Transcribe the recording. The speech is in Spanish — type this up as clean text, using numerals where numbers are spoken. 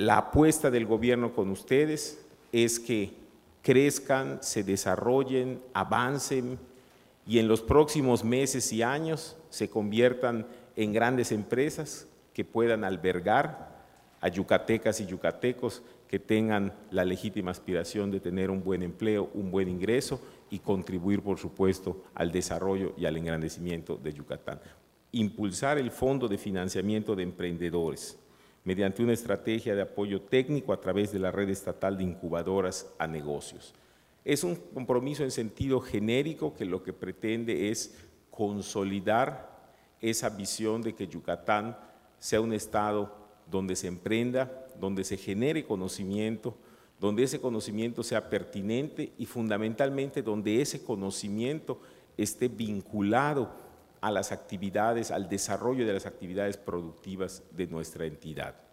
La apuesta del gobierno con ustedes es que crezcan, se desarrollen, avancen y en los próximos meses y años se conviertan en grandes empresas que puedan albergar a yucatecas y yucatecos que tengan la legítima aspiración de tener un buen empleo, un buen ingreso y contribuir, por supuesto, al desarrollo y al engrandecimiento de Yucatán. Impulsar el Fondo de Financiamiento de Emprendedores mediante una estrategia de apoyo técnico a través de la red estatal de incubadoras a negocios. Es un compromiso en sentido genérico que lo que pretende es consolidar esa visión de que Yucatán sea un estado donde se emprenda, donde se genere conocimiento, donde ese conocimiento sea pertinente y fundamentalmente donde ese conocimiento esté vinculado a las actividades, al desarrollo de las actividades productivas de nuestra entidad.